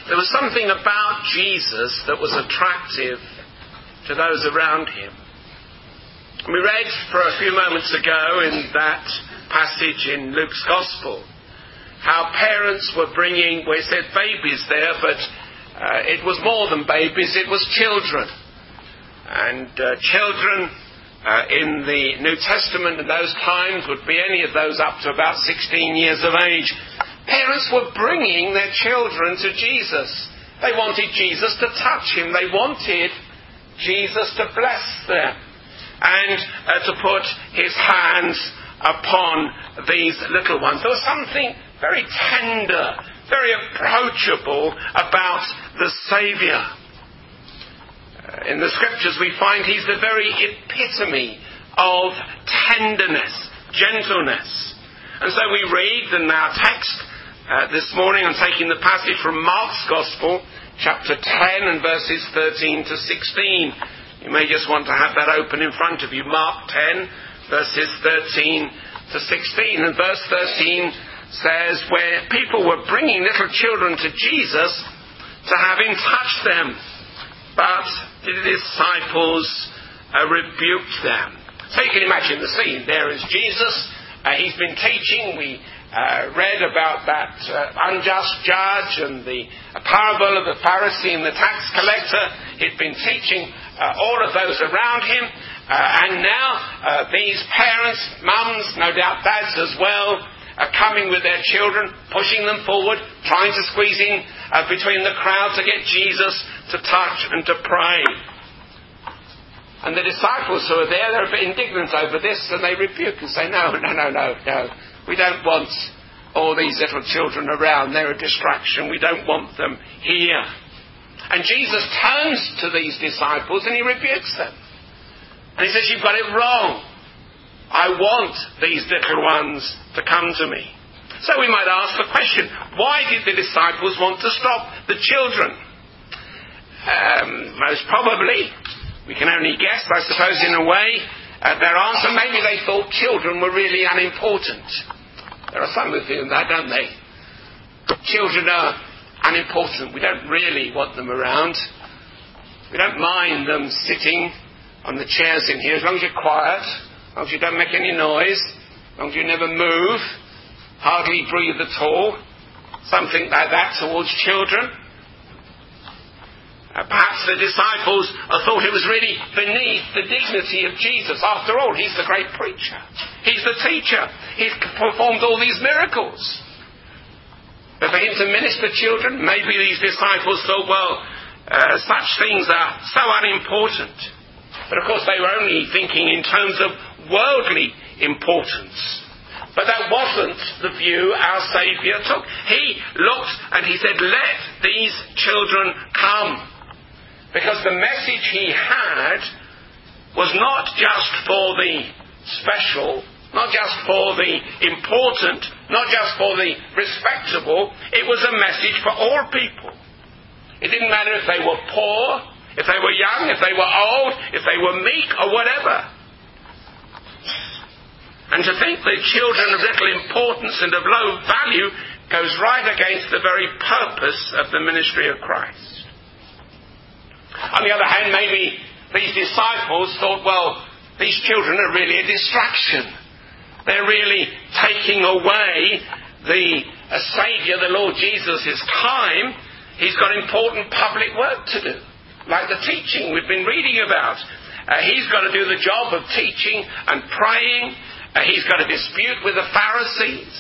There was something about Jesus that was attractive to those around him. We read for a few moments ago in that passage in Luke's Gospel how parents were bringing, we said babies there, but it was more than babies, it was children. And children in the New Testament in those times would be any of those up to about 16 years of age. Parents were bringing their children to Jesus. They wanted Jesus to touch him. They wanted Jesus to bless them and to put his hands upon these little ones. There was something very tender, very approachable about the Saviour. In the Scriptures we find he's the very epitome of tenderness, gentleness. And so we read in our text this morning, I'm taking the passage from Mark's Gospel, chapter 10 and verses 13 to 16. You may just want to have that open in front of you. Mark 10, verses 13 to 16. And verse 13 says, where people were bringing little children to Jesus to have him touch them, but the disciples rebuked them. So you can imagine the scene. There is Jesus. He's been teaching. We read about that unjust judge and the parable of the Pharisee and the tax collector. He'd been teaching all of those around him. And now these parents, mums, no doubt dads as well, are coming with their children, pushing them forward, trying to squeeze in between the crowd to get Jesus to touch and to pray. And the disciples who are there, they're a bit indignant over this, and they rebuke and say, no. We don't want all these little children around. They're a distraction. We don't want them here. And Jesus turns to these disciples and he rebukes them. And he says, you've got it wrong. I want these little ones to come to me. So we might ask the question, why did the disciples want to stop the children? Most probably, we can only guess, I suppose, in a way, their answer, maybe they thought children were really unimportant. There are some who feel that, don't they? Children are unimportant. We don't really want them around. We don't mind them sitting on the chairs in here as long as you're quiet, as long as you don't make any noise, as long as you never move, hardly breathe at all. Something like that towards children. Perhaps the disciples thought it was really beneath the dignity of Jesus. After all, he's the great preacher. He's the teacher. He's performed all these miracles. But for him to minister children, maybe these disciples thought, such things are so unimportant. But of course they were only thinking in terms of worldly importance. But that wasn't the view our Saviour took. He looked and he said, let these children come. Because the message he had was not just for the special, not just for the important, not just for the respectable. It was a message for all people. It didn't matter if they were poor, if they were young, if they were old, if they were meek or whatever. And to think that children of little importance and of low value goes right against the very purpose of the ministry of Christ. On the other hand, maybe these disciples thought, these children are really a distraction. They're really taking away the Saviour, the Lord Jesus' time. He's got important public work to do, like the teaching we've been reading about. He's got to do the job of teaching and praying. He's got to dispute with the Pharisees.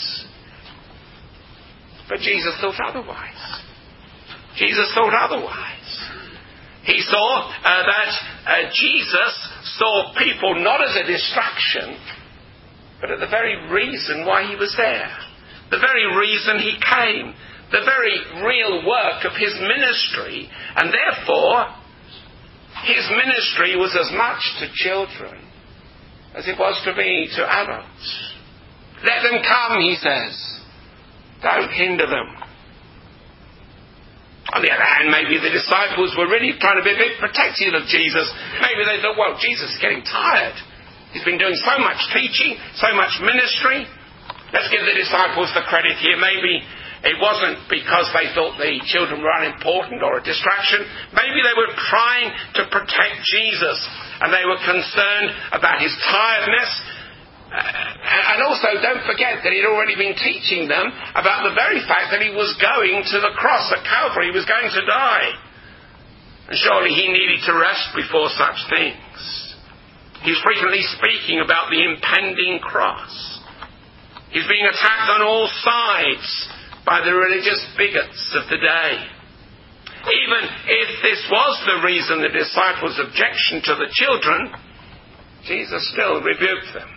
But Jesus thought otherwise. He saw that Jesus saw people not as a distraction, but at the very reason why he was there. The very reason he came. The very real work of his ministry. And therefore, his ministry was as much to children as it was to be to adults. Let them come, he says. Don't hinder them. On the other hand, maybe the disciples were really trying to be a bit protective of Jesus. Maybe they thought, Jesus is getting tired. He's been doing so much teaching, so much ministry. Let's give the disciples the credit here. Maybe It wasn't because they thought the children were unimportant or a distraction. Maybe they were trying to protect Jesus, and they were concerned about his tiredness. And also, don't forget that he'd already been teaching them about the very fact that he was going to the cross at Calvary. He was going to die. And surely he needed to rest before such things. He's frequently speaking about the impending cross. He's being attacked on all sides by the religious bigots of the day. Even if this was the reason the disciples' objection to the children, Jesus still rebuked them.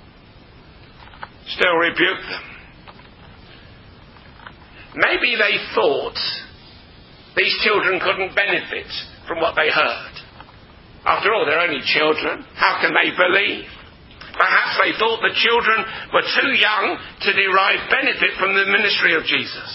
Maybe they thought these children couldn't benefit from what they heard. After all, they're only children. How can they believe? Perhaps they thought the children were too young to derive benefit from the ministry of Jesus.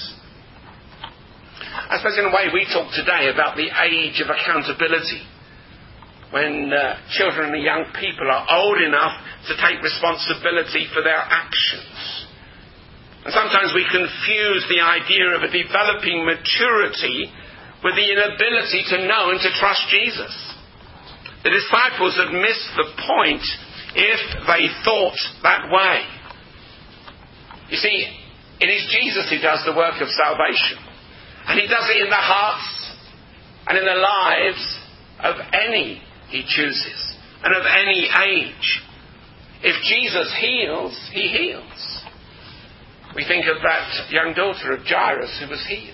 I suppose in a way we talk today about the age of accountability, when children and young people are old enough to take responsibility for their actions. And sometimes we confuse the idea of a developing maturity with the inability to know and to trust Jesus. The disciples had missed the point if they thought that way. You see, it is Jesus who does the work of salvation. And he does it in the hearts and in the lives of any he chooses, and of any age. If Jesus heals, he heals. We think of that young daughter of Jairus who was healed.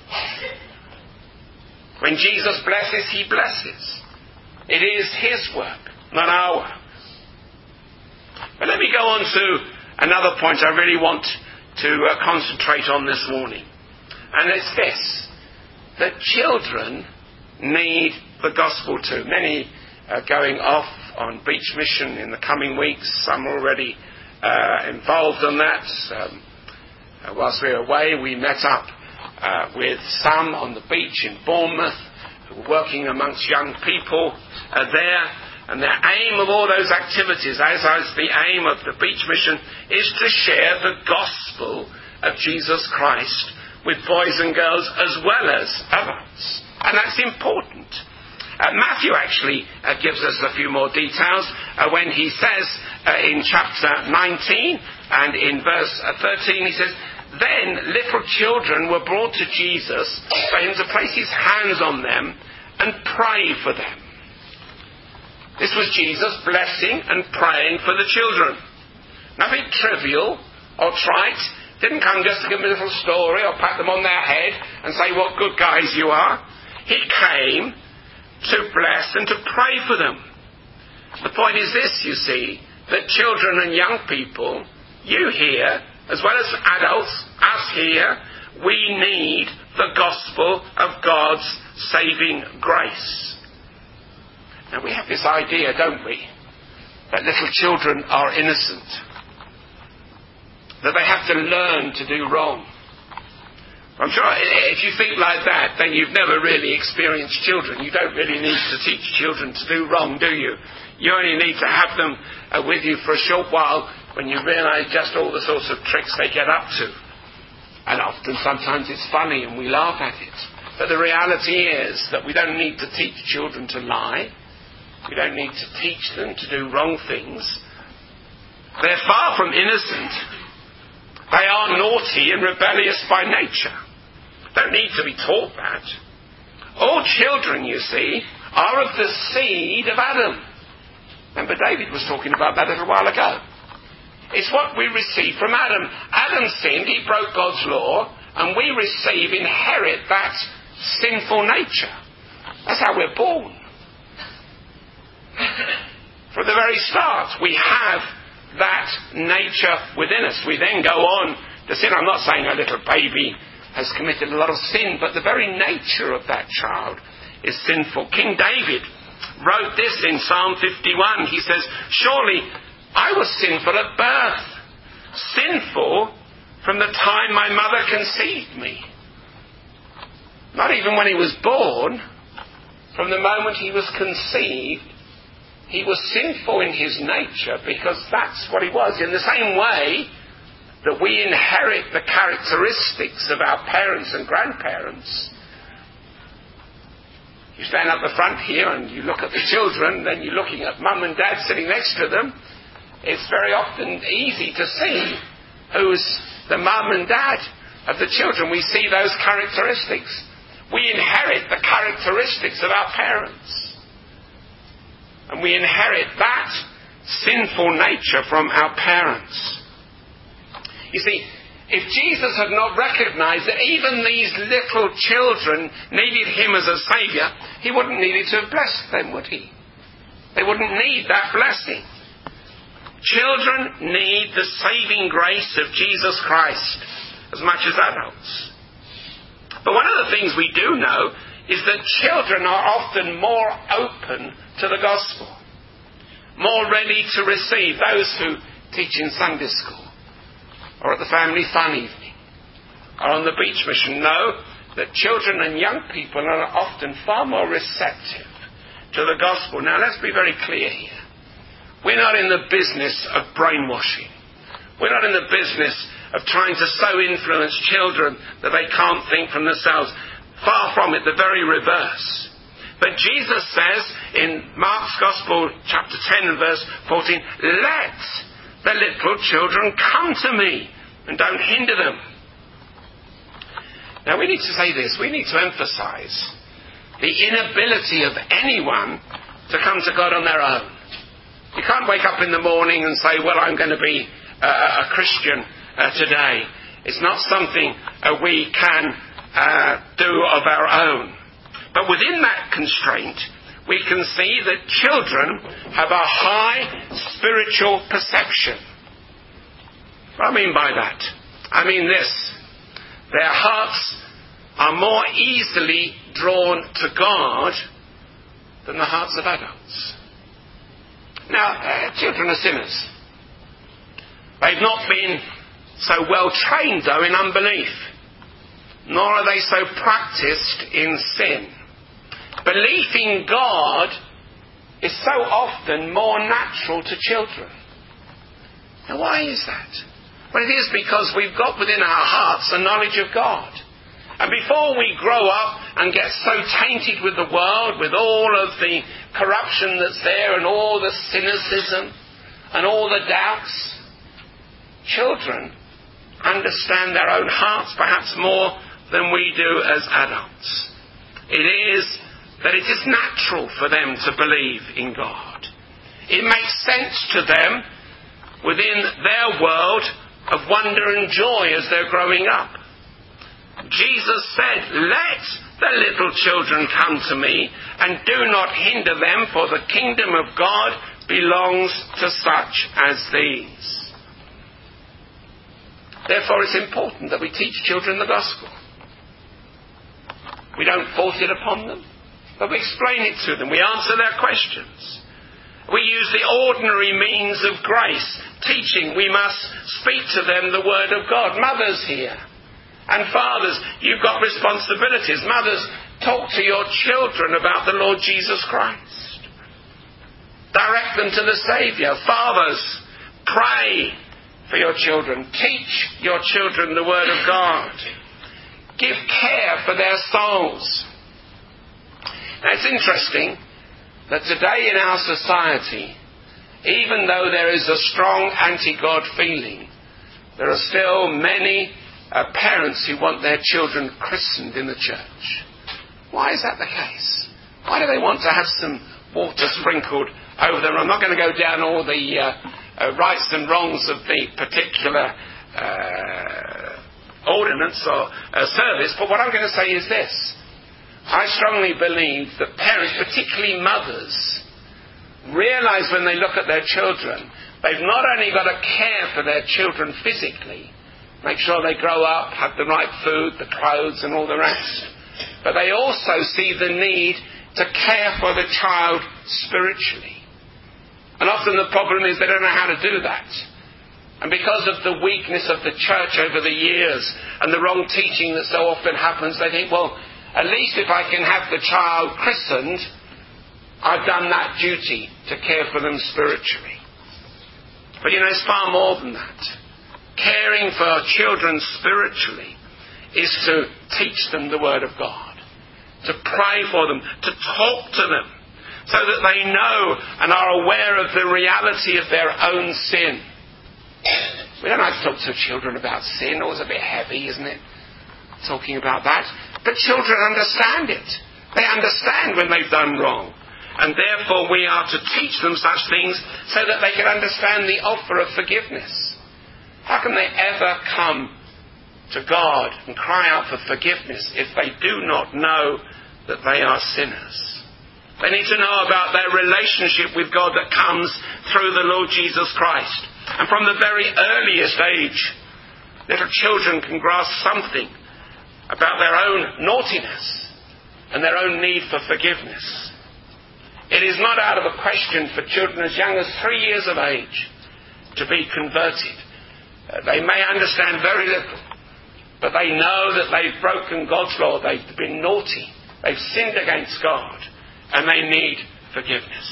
When Jesus blesses, he blesses. It is his work, not our work. But let me go on to another point I really want to concentrate on this morning. And it's this, that children need the gospel too. Many are going off on beach mission in the coming weeks. Some are already involved in that. Whilst we were away, we met up with some on the beach in Bournemouth who were working amongst young people there. And the aim of all those activities, as is the aim of the beach mission, is to share the gospel of Jesus Christ with boys and girls as well as adults. And that's important. Matthew actually gives us a few more details when he says in chapter 19 and in verse 13, he says, "Then little children were brought to Jesus for him to place his hands on them and pray for them." This was Jesus blessing and praying for the children. Nothing trivial or trite. Didn't come just to give them a little story or pat them on their head and say what good guys you are. He came to bless and to pray for them. The point is this, you see, that children and young people, you here, as well as adults, us here, we need the gospel of God's saving grace. Now we have this idea, don't we, that little children are innocent, that they have to learn to do wrong. I'm sure if you think like that, then you've never really experienced children. You don't really need to teach children to do wrong, do you? You only need to have them with you for a short while when you realise just all the sorts of tricks they get up to. And often, sometimes it's funny and we laugh at it. But the reality is that we don't need to teach children to lie. We don't need to teach them to do wrong things. They're far from innocent. They are naughty and rebellious by nature. Don't need to be taught that. All children, you see, are of the seed of Adam. Remember, David was talking about that a little while ago. It's what we receive from Adam. Adam sinned, he broke God's law, and we inherit that sinful nature. That's how we're born. From the very start, we have that nature within us. We then go on to sin. I'm not saying a little baby has committed a lot of sin, but the very nature of that child is sinful. King David wrote this in Psalm 51. He says, "Surely I was sinful at birth, sinful from the time my mother conceived me." Not even when he was born, from the moment he was conceived, he was sinful in his nature, because that's what he was. In the same way, that we inherit the characteristics of our parents and grandparents. You stand up the front here and you look at the children, then you're looking at mum and dad sitting next to them. It's very often easy to see who's the mum and dad of the children. We see those characteristics. We inherit the characteristics of our parents. And we inherit that sinful nature from our parents. You see, if Jesus had not recognized that even these little children needed him as a saviour, he wouldn't need to have blessed them, would he? They wouldn't need that blessing. Children need the saving grace of Jesus Christ as much as adults. But one of the things we do know is that children are often more open to the gospel, more ready to receive. Those who teach in Sunday school, or at the family fun evening, or on the beach mission, know that children and young people are often far more receptive to the gospel. Now, let's be very clear here. We're not in the business of brainwashing. We're not in the business of trying to so influence children that they can't think for themselves. Far from it, the very reverse. But Jesus says in Mark's Gospel, chapter 10 and verse 14, let the little children come to me and don't hinder them. Now we need to say this. We need to emphasize the inability of anyone to come to God on their own. You can't wake up in the morning and say, well, I'm going to be a Christian today. It's not something we can do of our own. But within that constraint, we can see that children have a high spiritual perception. What do I mean by that? I mean this. Their hearts are more easily drawn to God than the hearts of adults. Now, children are sinners. They've not been so well trained, though, in unbelief, nor are they so practiced in sin. Belief in God is so often more natural to children. Now, why is that? Well, it is because we've got within our hearts the knowledge of God. And before we grow up and get so tainted with the world, with all of the corruption that's there and all the cynicism and all the doubts, children understand their own hearts perhaps more than we do as adults. It is that it is natural for them to believe in God. It makes sense to them within their world of wonder and joy as they're growing up. Jesus said, let the little children come to me and do not hinder them, for the kingdom of God belongs to such as these. Therefore, it's important that we teach children the gospel. We don't force it upon them, but we explain it to them. We answer their questions. We use the ordinary means of grace, teaching. We must speak to them the word of God. Mothers here and fathers, you've got responsibilities. Mothers, talk to your children about the Lord Jesus Christ. Direct them to the Saviour. Fathers, pray for your children. Teach your children the word of God. Give care for their souls. Now, it's interesting that today in our society, even though there is a strong anti-God feeling, there are still many parents who want their children christened in the church. Why is that the case? Why do they want to have some water sprinkled over them? I'm not going to go down all the rights and wrongs of the particular ordinance or service, but what I'm going to say is this. I strongly believe that parents, particularly mothers, realise when they look at their children, they've not only got to care for their children physically, make sure they grow up, have the right food, the clothes and all the rest, but they also see the need to care for the child spiritually. And often the problem is they don't know how to do that. And because of the weakness of the church over the years and the wrong teaching that so often happens, they think, well, at least if I can have the child christened, I've done that duty to care for them spiritually. But you know, it's far more than that. caring for our children spiritually is to teach them the Word of God, to pray for them, to talk to them, so that they know and are aware of the reality of their own sin. We don't like to talk to children about sin. Always a bit heavy, isn't it? Talking about that. But children understand it. They understand when they've done wrong. And therefore we are to teach them such things so that they can understand the offer of forgiveness. How can they ever come to God and cry out for forgiveness if they do not know that they are sinners? They need to know about their relationship with God that comes through the Lord Jesus Christ. And from the very earliest age, little children can grasp something about their own naughtiness and their own need for forgiveness. It is not out of a question for children as young as 3 years of age to be converted. They may understand very little, but they know that they've broken God's law. They've been naughty. They've sinned against God, and they need forgiveness.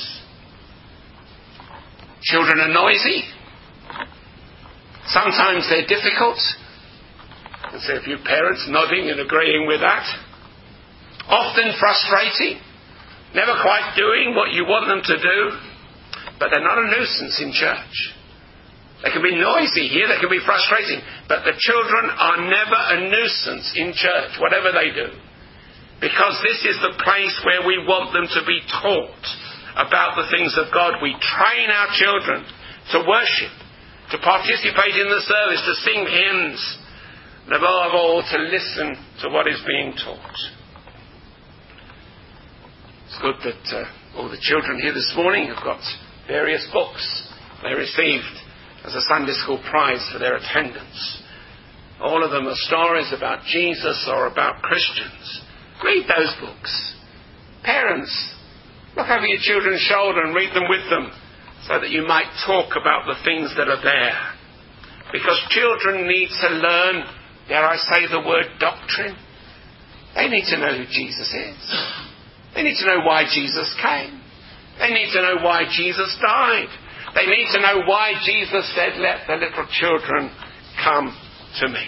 Children are noisy. Sometimes they're difficult. I can see a few parents nodding and agreeing with that. Often frustrating. Never quite doing what you want them to do. But they're not a nuisance in church. They can be noisy here, they can be frustrating. But the children are never a nuisance in church, whatever they do. Because this is the place where we want them to be taught about the things of God. We train our children to worship, to participate in the service, to sing hymns, and above all, to listen to what is being taught. It's good that all the children here this morning have got various books they received as a Sunday school prize for their attendance. All of them are stories about Jesus or about Christians. Read those books. Parents, look over your children's shoulder and read them with them so that you might talk about the things that are there. Because children need to learn, dare I say the word, doctrine. They need to know who Jesus is. They need to know why Jesus came. They need to know why Jesus died. They need to know why Jesus said, "Let the little children come to me."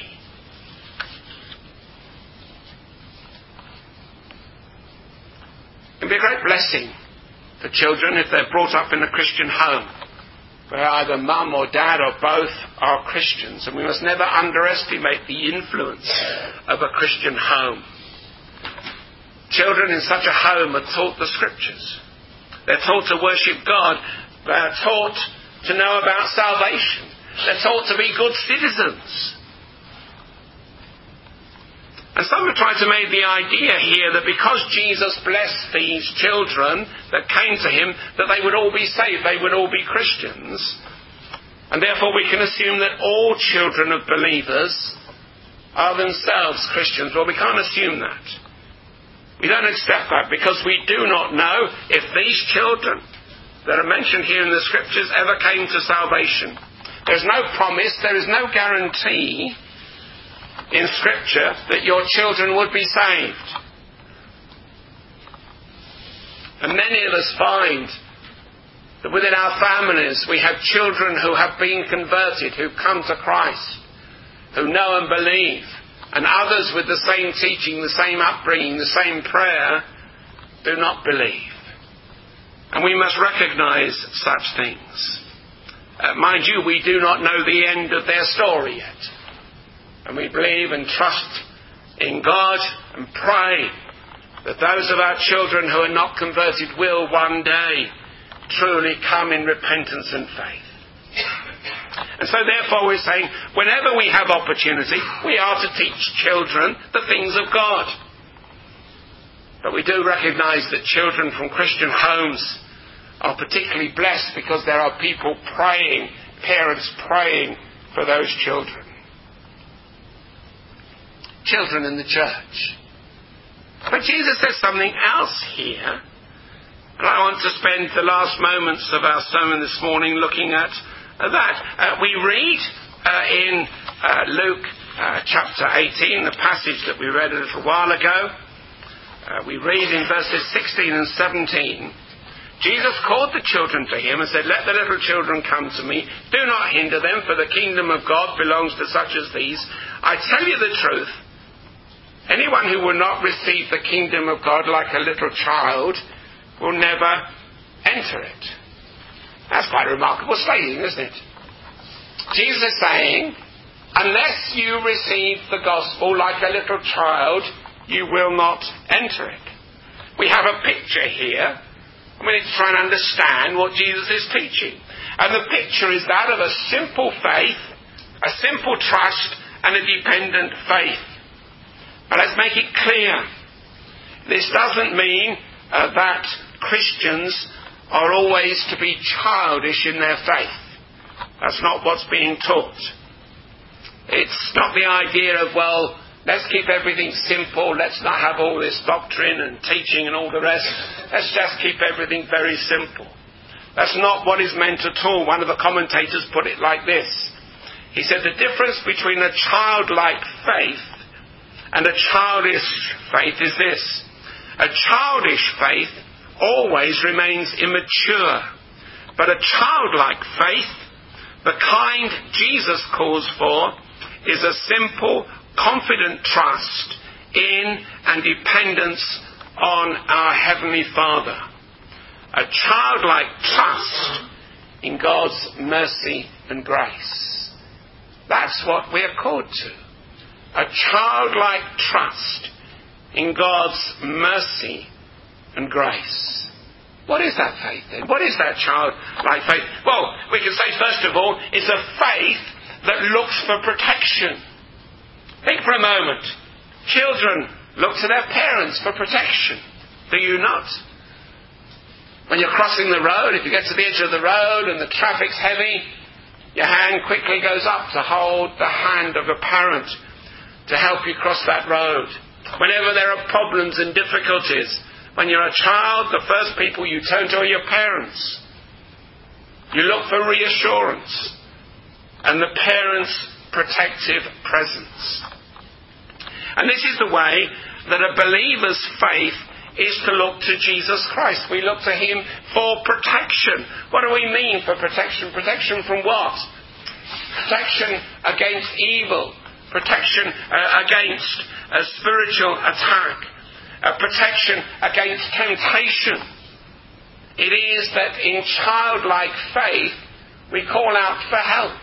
It can be a great blessing for children if they're brought up in a Christian home, where either mum or dad or both are Christians. And we must never underestimate the influence of a Christian home. Children in such a home are taught the Scriptures. They're taught to worship God. They're taught to know about salvation. They're taught to be good citizens. And some have tried to make the idea here that because Jesus blessed these children that came to him, that they would all be saved, they would all be Christians. And therefore we can assume that all children of believers are themselves Christians. Well, we can't assume that. We don't accept that because we do not know if these children that are mentioned here in the Scriptures ever came to salvation. There's no promise, there is no guarantee in Scripture that your children would be saved. And many of us find that within our families we have children who have been converted, who come to Christ, who know and believe, and others with the same teaching, the same upbringing, the same prayer, do not believe. And we must recognise such things. Mind you, we do not know the end of their story yet. And we believe and trust in God and pray that those of our children who are not converted will one day truly come in repentance and faith. And so therefore we're saying, whenever we have opportunity, we are to teach children the things of God. But we do recognise that children from Christian homes are particularly blessed because there are people praying, parents praying for those children. Children in the church. But Jesus says something else here. And I want to spend the last moments of our sermon this morning looking at that. We read in Luke chapter 18, the passage that we read a little while ago. We read in verses 16 and 17. Jesus called the children to him and said, "Let the little children come to me. Do not hinder them, for the kingdom of God belongs to such as these. I tell you the truth. Anyone who will not receive the kingdom of God like a little child will never enter it." That's quite a remarkable statement, isn't it? Jesus is saying, unless you receive the gospel like a little child, you will not enter it. We have a picture here. We need to try and understand what Jesus is teaching. And the picture is that of a simple faith, a simple trust, and a dependent faith. But let's make it clear. This doesn't mean that Christians are always to be childish in their faith. That's not what's being taught. It's not the idea of, well, let's keep everything simple, let's not have all this doctrine and teaching and all the rest. Let's just keep everything very simple. That's not what is meant at all. One of the commentators put it like this. He said the difference between a childlike faith and a childish faith is this. A childish faith always remains immature. But a childlike faith, the kind Jesus calls for, is a simple, confident trust in and dependence on our Heavenly Father. A childlike trust in God's mercy and grace. That's what we're called to. A childlike trust in God's mercy and grace. What is that faith then? What is that childlike faith? Well, we can say first of all, it's a faith that looks for protection. Think for a moment. Children look to their parents for protection. Do you not? When you're crossing the road, if you get to the edge of the road and the traffic's heavy, your hand quickly goes up to hold the hand of a parent to help you cross that road. Whenever there are problems and difficulties, when you're a child, the first people you turn to are your parents. You look for reassurance and the parents' protective presence. And this is the way that a believer's faith is to look to Jesus Christ. We look to him for protection. What do we mean for protection? Protection from what? Protection against evil. Protection against a spiritual attack. Protection against temptation. It is that in childlike faith we call out for help.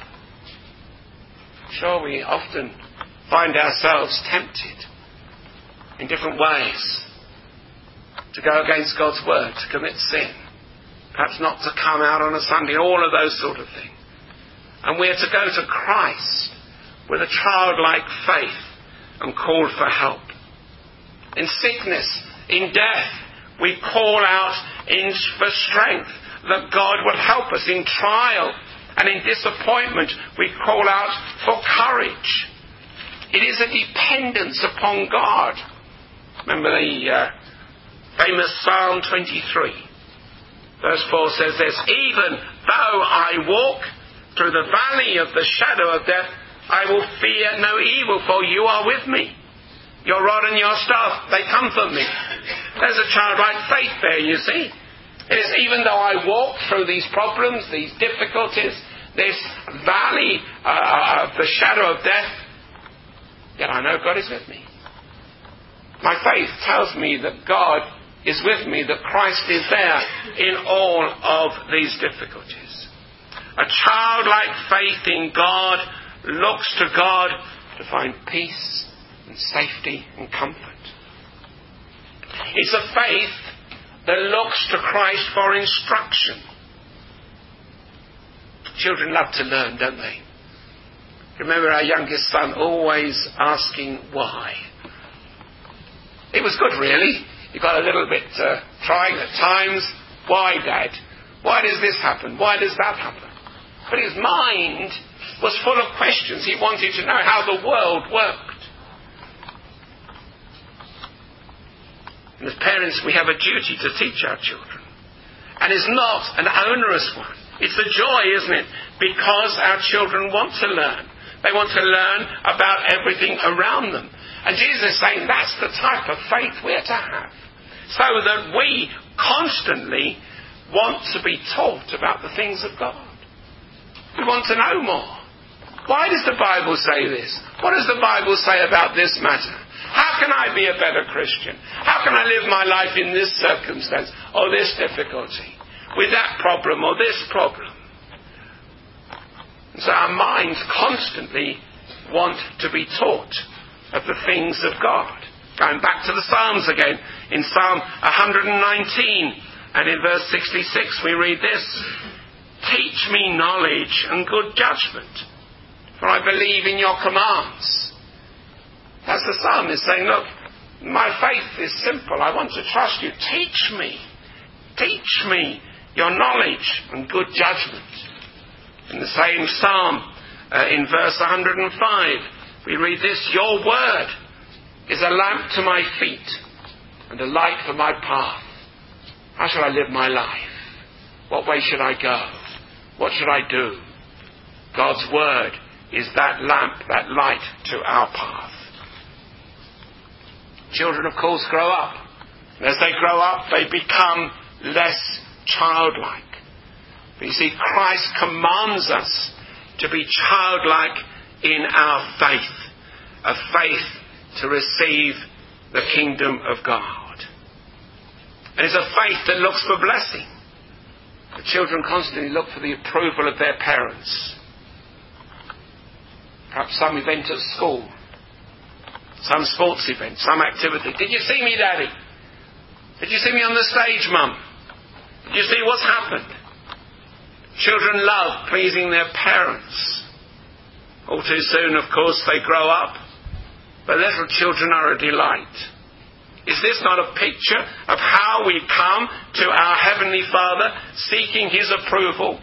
Sure, we often find ourselves tempted in different ways to go against God's word, to commit sin, perhaps not to come out on a Sunday, all of those sort of things. And we're to go to Christ with a childlike faith and call for help. In sickness, in death, we call out for strength, that God would help us. In trial and in disappointment, we call out for courage. It is a dependence upon God. Remember the famous Psalm 23. Verse 4 says this, "Even though I walk through the valley of the shadow of death, I will fear no evil, for you are with me. Your rod and your staff, they comfort me." There's a childlike faith there, you see. It is even though I walk through these problems, these difficulties, this valley of the shadow of death, yet I know God is with me. My faith tells me that God is with me, that Christ is there in all of these difficulties. A childlike faith in God looks to God to find peace and safety and comfort. It's a faith that looks to Christ for instruction. Children love to learn, don't they? Remember our youngest son always asking why. It was good, really. He got a little bit trying at times. Why, Dad? Why does this happen? Why does that happen? But his mind was full of questions. He wanted to know how the world worked. And as parents, we have a duty to teach our children. And it's not an onerous one. It's a joy, isn't it? Because our children want to learn. They want to learn about everything around them. And Jesus is saying that's the type of faith we're to have. So that we constantly want to be taught about the things of God. We want to know more. Why does the Bible say this? What does the Bible say about this matter? How can I be a better Christian? How can I live my life in this circumstance or this difficulty, with that problem or this problem? So our minds constantly want to be taught of the things of God. Going back to the Psalms again, in Psalm 119 and in verse 66 we read this: "Teach me knowledge and good judgment, for I believe in your commands." That's the psalmist saying, look, my faith is simple. I want to trust you. Teach me your knowledge and good judgment. In the same psalm, in verse 105, we read this: "Your word is a lamp to my feet and a light for my path. How shall I live my life? What way should I go? What should I do?" God's word is that lamp, that light to our path. Children, of course, grow up. And as they grow up, they become less childlike. But you see, Christ commands us to be childlike in our faith, a faith to receive the kingdom of God. And it's a faith that looks for blessing. The children constantly look for the approval of their parents. Perhaps some event at school, some sports event, some activity. "Did you see me, Daddy? Did you see me on the stage, Mum? Did you see what's happened?" Children love pleasing their parents. All too soon, of course, they grow up. But little children are a delight. Is this not a picture of how we come to our Heavenly Father, seeking His approval,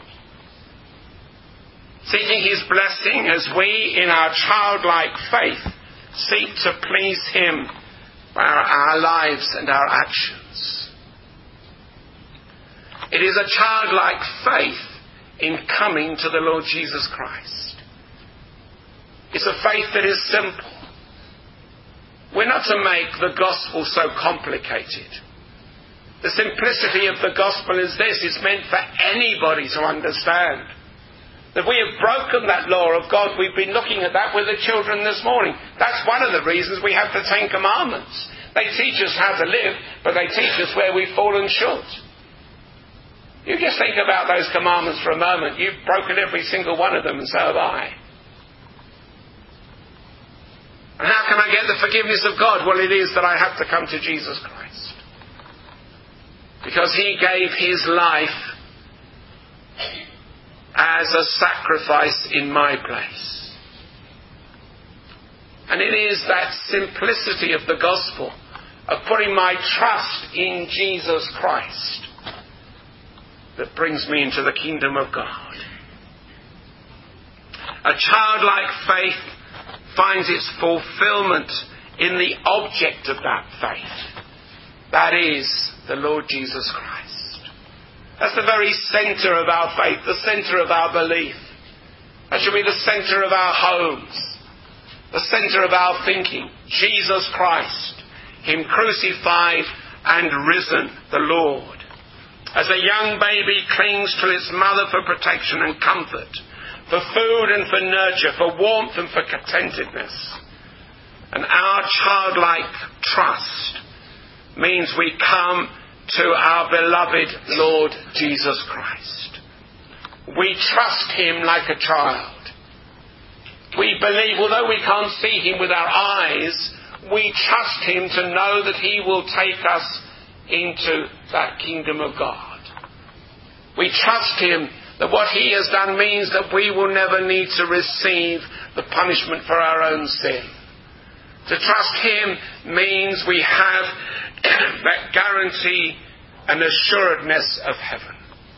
seeking His blessing, as we, in our childlike faith, seek to please Him by our lives and our actions? It is a childlike faith in coming to the Lord Jesus Christ. It's a faith that is simple. We're not to make the gospel so complicated. The simplicity of the gospel is this: it's meant for anybody to understand. That we have broken that law of God. We've been looking at that with the children this morning. That's one of the reasons we have the Ten Commandments. They teach us how to live, but they teach us where we've fallen short. You just think about those commandments for a moment. You've broken every single one of them, and so have I. And how can I get the forgiveness of God? Well, it is that I have to come to Jesus Christ. Because He gave His life as a sacrifice in my place. And it is that simplicity of the gospel, of putting my trust in Jesus Christ, that brings me into the kingdom of God. A childlike faith finds its fulfillment in the object of that faith. That is the Lord Jesus Christ. That's the very centre of our faith, the centre of our belief. That should be the centre of our homes, the centre of our thinking. Jesus Christ, Him crucified and risen, the Lord. As a young baby clings to its mother for protection and comfort, for food and for nurture, for warmth and for contentedness. And our childlike trust means we come to our beloved Lord Jesus Christ. We trust Him like a child. We believe, although we can't see Him with our eyes, we trust Him to know that He will take us into that kingdom of God. We trust Him that what He has done means that we will never need to receive the punishment for our own sin. To trust Him means we have that guarantee and assuredness of heaven.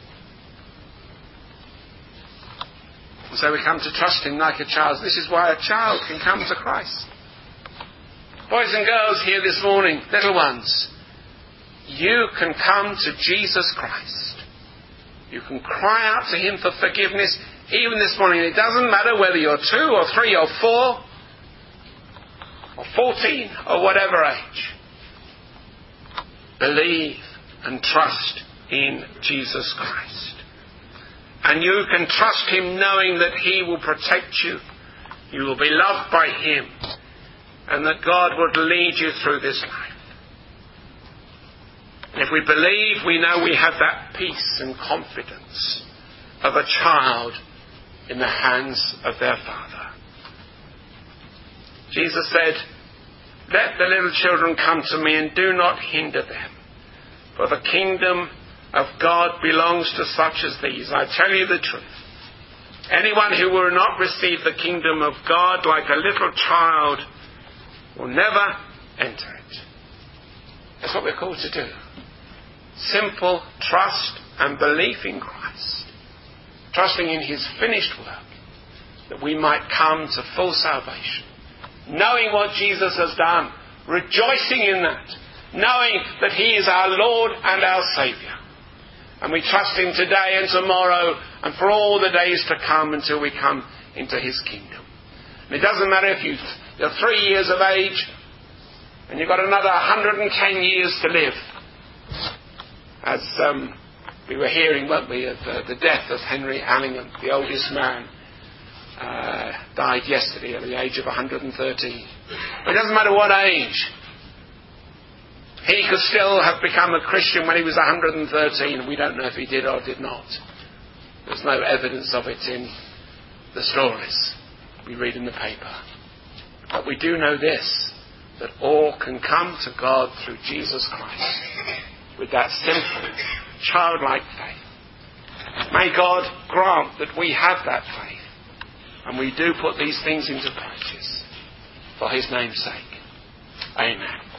And so we come to trust Him like a child. This is why a child can come to Christ. Boys and girls here this morning, little ones, you can come to Jesus Christ. You can cry out to Him for forgiveness even this morning. It doesn't matter whether you're 2 or 3 or 4 or 14 or whatever age. Believe and trust in Jesus Christ. And you can trust him knowing that he will protect you. You will be loved by him. And that God would lead you through this life. And if we believe, we know we have that peace and confidence of a child in the hands of their Father. Jesus said, "Let the little children come to me and do not hinder them. For the kingdom of God belongs to such as these. I tell you the truth. Anyone who will not receive the kingdom of God like a little child will never enter it." That's what we're called to do. Simple trust and belief in Christ. Trusting in his finished work, that we might come to full salvation. Knowing what Jesus has done, rejoicing in that, knowing that he is our Lord and our Saviour. And we trust him today and tomorrow and for all the days to come until we come into his kingdom. And it doesn't matter if you're 3 years of age and you've got another 110 years to live. As we were hearing, weren't we, of the death of Henry Allingham, the oldest man, died yesterday at the age of 113. But it doesn't matter what age. He could still have become a Christian when he was 113, and we don't know if he did or did not. There's no evidence of it in the stories we read in the paper. But we do know this, that all can come to God through Jesus Christ with that simple, childlike faith. May God grant that we have that faith and we do put these things into practice for his name's sake. Amen.